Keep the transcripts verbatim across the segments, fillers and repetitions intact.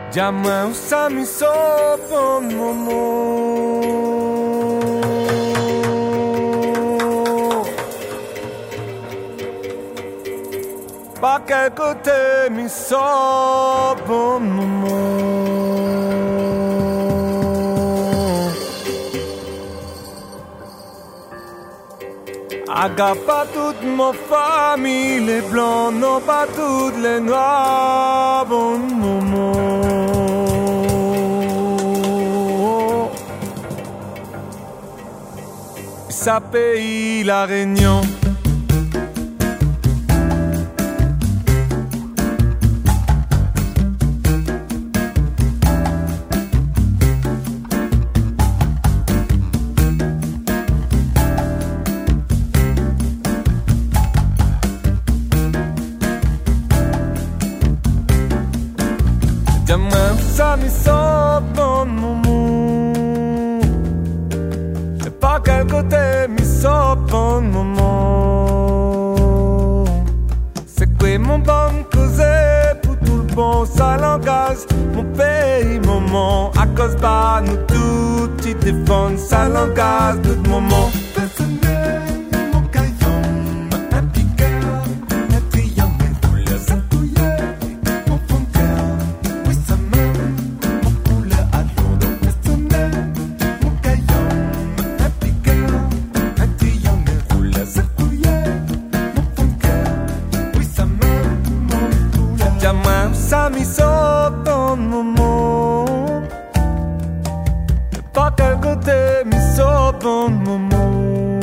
Dis-moi où ça m'y sort pour le moment. Par quel côté m'y sort pour le moment. Aga pas toute ma famille, les blancs, non pas toutes les noirs, bon moment. Ça pays la Réunion. Ça m'y sort bon moment. Et par quel côté m'y sort bon moment. C'est quoi mon bon causé pour tout le bon, ça langage, mon pays, moment. À cause pas nous tout, tu défends, ça langage, tout moment. Ça m'y sort dans le moment. Par quel côté m'y sort dans le moment.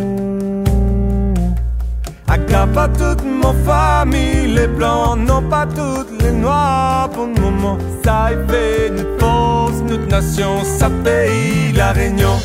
Aga pas toute ma famille, les blancs, non pas toutes les noirs pour le moment. Ça y fait notre force, notre nation, ça pays la Réunion.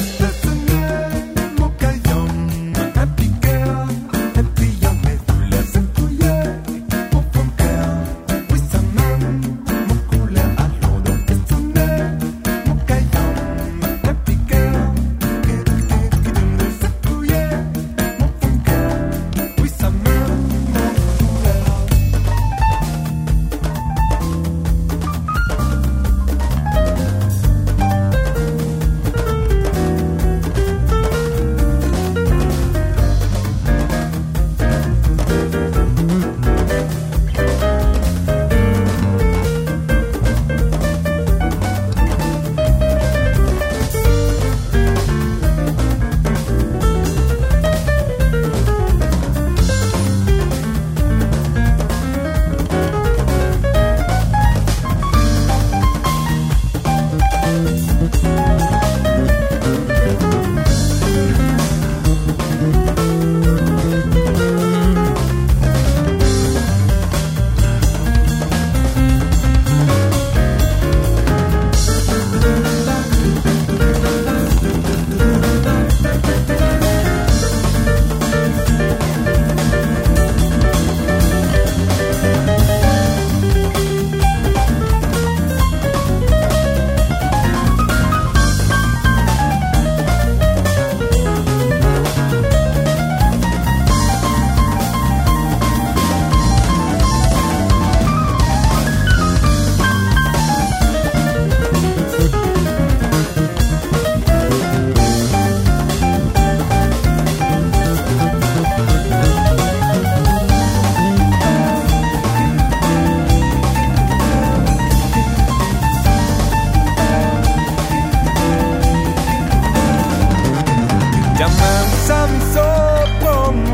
Ça m'y sort pour le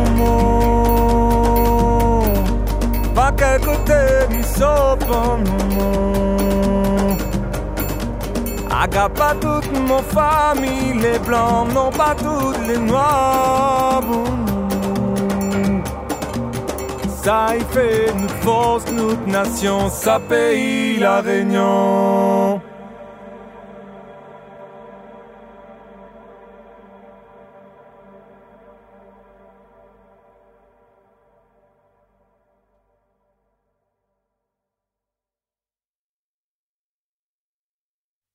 moment. Par quel côté m'y sort pour le moment. Aga pas toute ma famille, les blancs, non pas toutes les noirs. Ça y fait notre force, notre nation, ça pays la Réunion.